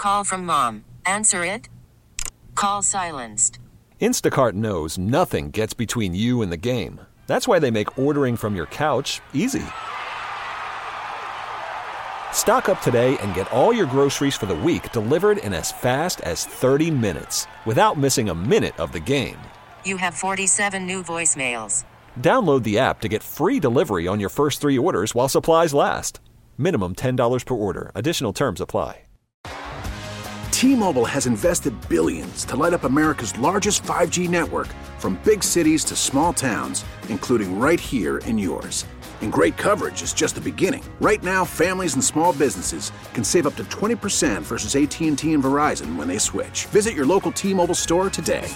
Call from mom. Answer it. Call silenced. Instacart knows nothing gets between you and the game. That's why they make ordering from your couch easy. Stock up today and get all your groceries for the week delivered in as fast as 30 minutes without missing a minute of the game. You have 47 new voicemails. Download the app to get free delivery on your first 3 orders while supplies last. Minimum $10 per order. Additional terms apply. T-Mobile has invested billions to light up America's largest 5G network, from big cities to small towns, including right here in yours. And great coverage is just the beginning. Right now, families and small businesses can save up to 20% versus AT&T and Verizon when they switch. Visit your local T-Mobile store today.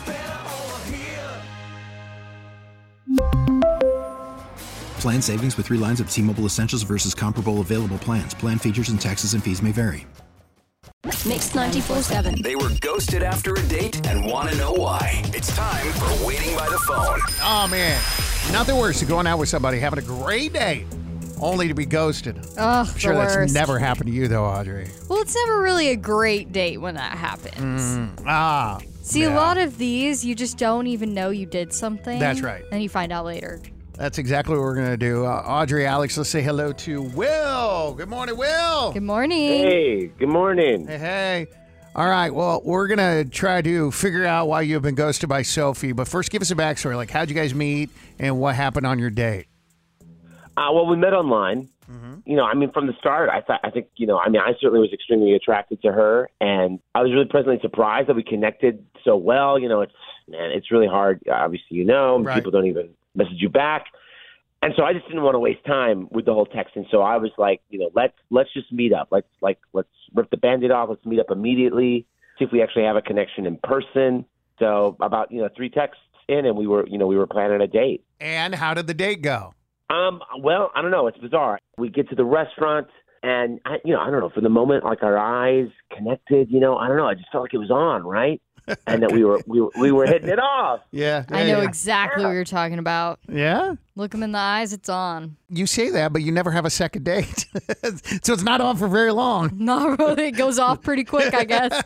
Plan savings with 3 lines of T-Mobile Essentials versus comparable available plans. Plan features and taxes and fees may vary. Mix 94.7. They were ghosted after a date and want to know why. It's time for Waiting by the Phone. Oh, man. Nothing worse than going out with somebody, having a great date, only to be ghosted. Ugh, I'm sure the that's worst. never happened to you, though, Audrey. Well, it's never really a great date when that happens. See, yeah. a lot of these, you just don't even know you did something. That's right. Then you find out later. That's exactly what we're going to do. Audrey, Alex, let's say hello to Will. Good morning, Will. Good morning. Hey, good morning. Hey. All right, well, we're going to try to figure out why you've been ghosted by Sophie. But first, give us a backstory. Like, how'd you guys meet and what happened on your date? Well, we met online. You know, I mean, from the start, I certainly was extremely attracted to her, and I was really pleasantly surprised that we connected so well. You know, it's really hard. Obviously, Right. people don't even message you back, and so I just didn't want to waste time with the whole texting. So I was like, let's just meet up. Let's rip the Band-Aid off. Let's meet up immediately. See if we actually have a connection in person. So about 3 texts in, and we were planning a date. And how did the date go? Well, I don't know. It's bizarre. We get to the restaurant, and I don't know. For the moment, like our eyes connected. I don't know. I just felt like it was on, right? And that we were hitting it off. Yeah. I know exactly what you're talking about. Yeah? Look him in the eyes, it's on. You say that, but you never have a second date. So it's not on for very long. Not really. It goes off pretty quick, I guess.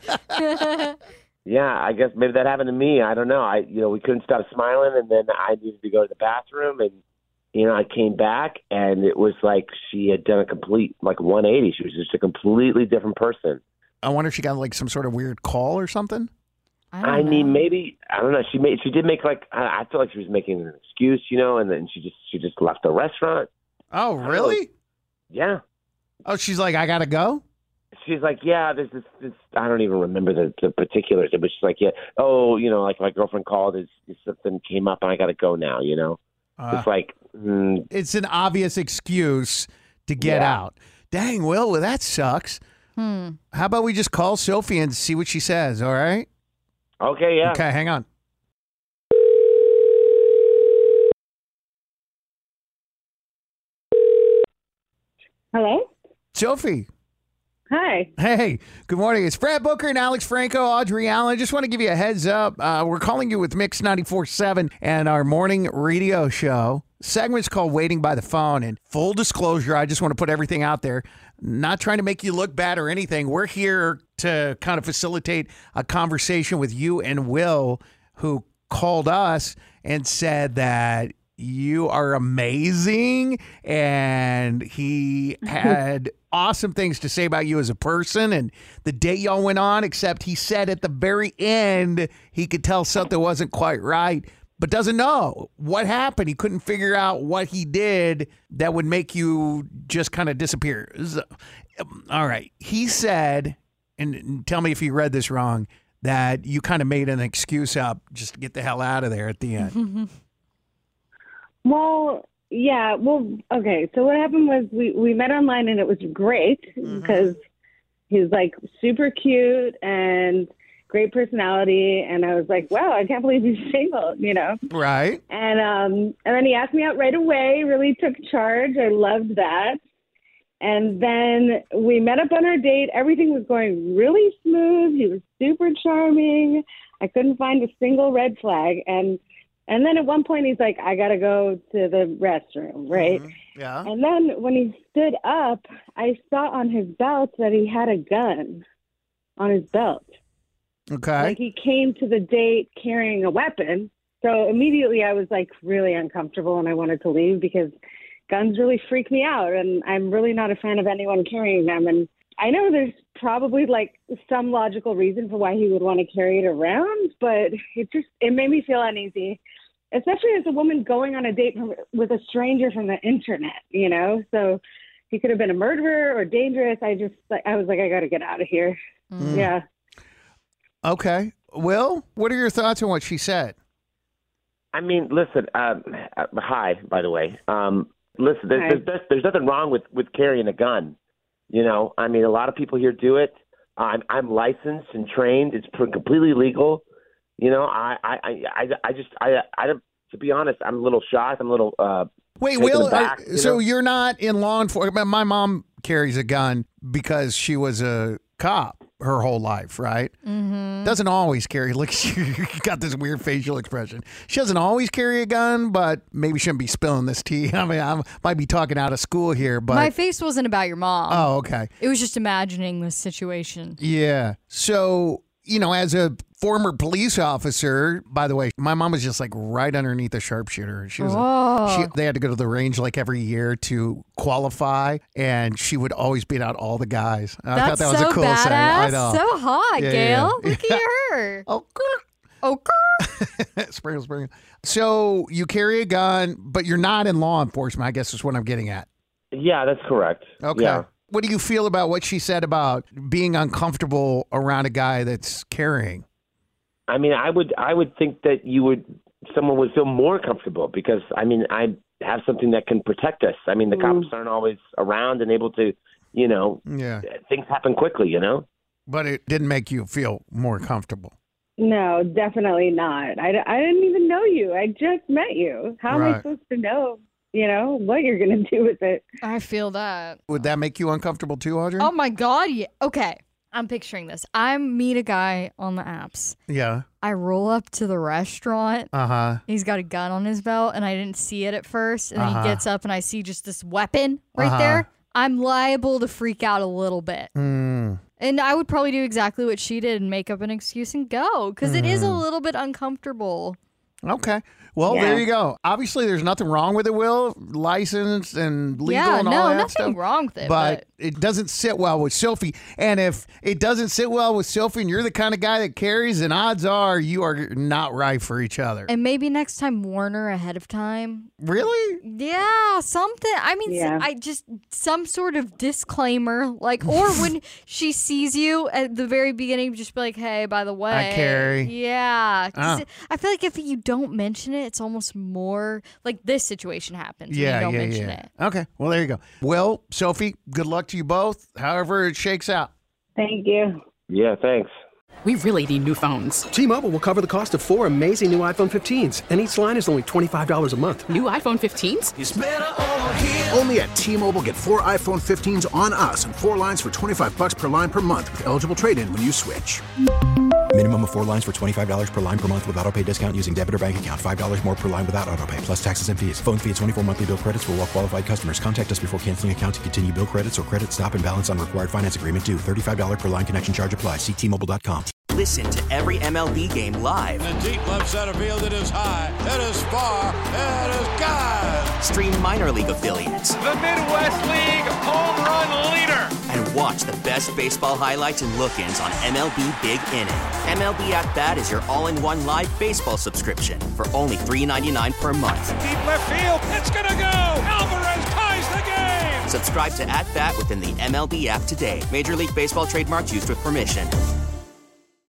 Yeah, I guess maybe that happened to me. I don't know. We couldn't stop smiling, and then I needed to go to the bathroom, and I came back, and it was like she had done a complete 180. She was just a completely different person. I wonder if she got some sort of weird call or something. I mean, maybe, I don't know. She did make I feel like she was making an excuse, and then she just left the restaurant. Oh, really? Yeah. Oh, she's like, I gotta go? She's like, yeah, there's this I don't even remember the particulars, but she's like, yeah, my girlfriend called, something came up and I gotta go now, It's like... It's an obvious excuse to get out. Dang, Will, that sucks. How about we just call Sophie and see what she says, all right? Okay, yeah. Okay, hang on. Hello? Sophie. Hi. Hey, good morning. It's Brad Booker and Alex Franco, Audrey Allen. Just want to give you a heads up. We're calling you with Mix 94.7 and our morning radio show. Segment's called Waiting by the Phone. And full disclosure, I just want to put everything out there. Not trying to make you look bad or anything. We're here to kind of facilitate a conversation with you and Will, who called us and said that you are amazing, and he had awesome things to say about you as a person and the date y'all went on, except he said at the very end he could tell something wasn't quite right, but doesn't know what happened. He couldn't figure out what he did that would make you just kind of disappear. All right. He said, and tell me if you read this wrong, that you kind of made an excuse up just to get the hell out of there at the end. Well, yeah. Well, okay. So what happened was we met online, and it was great because he's super cute and great personality. And I was like, wow, I can't believe he's single, Right. And then he asked me out right away, really took charge. I loved that. And then we met up on our date. Everything was going really smooth. He was super charming. I couldn't find a single red flag. And then at one point he's like, I got to go to the restroom, right? Yeah. And then when he stood up, I saw on his belt that he had a gun. on his belt. Okay. Like he came to the date carrying a weapon. So immediately I was like really uncomfortable and I wanted to leave because guns really freak me out. And I'm really not a fan of anyone carrying them. And I know there's probably like some logical reason for why he would want to carry it around, but it made me feel uneasy, especially as a woman going on a date with a stranger from the internet, you know? So he could have been a murderer or dangerous. I was like, I got to get out of here. Yeah. Okay. Will, what are your thoughts on what she said? I mean, listen, hi, by the way. Listen, there's nothing wrong with carrying a gun. You know, I mean, a lot of people here do it. I'm licensed and trained. It's completely legal. You know, to be honest, I'm a little shocked. I'm a little, Wait, Will, so you're not in law enforcement. My mom carries a gun because she was a cop her whole life, right? Mm-hmm. Doesn't always carry. Look, you got this weird facial expression. She doesn't always carry a gun, but maybe shouldn't be spilling this tea. I mean, I might be talking out of school here, but my face wasn't about your mom. Oh, okay. It was just imagining this situation. Yeah. So, you know, as a former police officer, by the way, my mom was just like right underneath a sharpshooter. She was. They had to go to the range like every year to qualify, and she would always beat out all the guys. I thought that was a cool badass. saying. I know. So hot, Yeah, Gail. yeah. Look at her. Sprinkle. So you carry a gun, but you're not in law enforcement, I guess is what I'm getting at. Yeah, that's correct. Okay. Yeah. What do you feel about what she said about being uncomfortable around a guy that's carrying? I mean, I would think that someone would feel more comfortable because, I mean, I have something that can protect us. I mean, the cops aren't always around and able to, you know, things happen quickly, you know? But it didn't make you feel more comfortable. No, definitely not. I didn't even know you. I just met you. How am I supposed to know, you know, what you're going to do with it? I feel that. Would that make you uncomfortable too, Audrey? Oh, my God. Yeah. Okay. I'm picturing this. I meet a guy on the apps. Yeah. I roll up to the restaurant. Uh-huh. He's got a gun on his belt, and I didn't see it at first. And then he gets up, and I see just this weapon right there. I'm liable to freak out a little bit. And I would probably do exactly what she did and make up an excuse and go, because it is a little bit uncomfortable. Okay. Well, there you go. Obviously, there's nothing wrong with it, Will. Licensed and legal and all that stuff. Nothing wrong with it. But it doesn't sit well with Sophie. And if it doesn't sit well with Sophie and you're the kind of guy that carries, then odds are you are not right for each other. And maybe next time warn her ahead of time. Really? Yeah, something. I mean, some sort of disclaimer. Like, or when she sees you at the very beginning, just be like, hey, by the way. I carry. Yeah. I feel like if you don't mention it, it's almost more like this situation happens when you don't mention it. Okay, well, there you go. Well, Sophie, good luck to you both, however it shakes out. Thank you. Yeah, thanks. We really need new phones. T-Mobile will cover the cost of 4 amazing new iPhone 15s, and each line is only $25 a month. New iPhone 15s? It's better over here. Only at T-Mobile, get 4 iPhone 15s on us and 4 lines for $25 per line per month with eligible trade-in when you switch. Minimum of 4 lines for $25 per line per month with autopay discount using debit or bank account. $5 more per line without autopay, plus taxes and fees. Phone fee at 24 monthly bill credits for well-qualified customers. Contact us before canceling account to continue bill credits or credit stop and balance on required finance agreement due. $35 per line connection charge applies. See T-Mobile.com. Listen to every MLB game live. In the deep left center field, it is high, it is far, it is gone. Stream minor league affiliates. The Midwest League home run leader. And watch the best baseball highlights and look-ins on MLB Big Inning. MLB At Bat is your all-in-one live baseball subscription for only $3.99 per month. Deep left field, it's gonna go. Alvarez ties the game. Subscribe to At Bat within the MLB app today. Major League Baseball trademarks used with permission.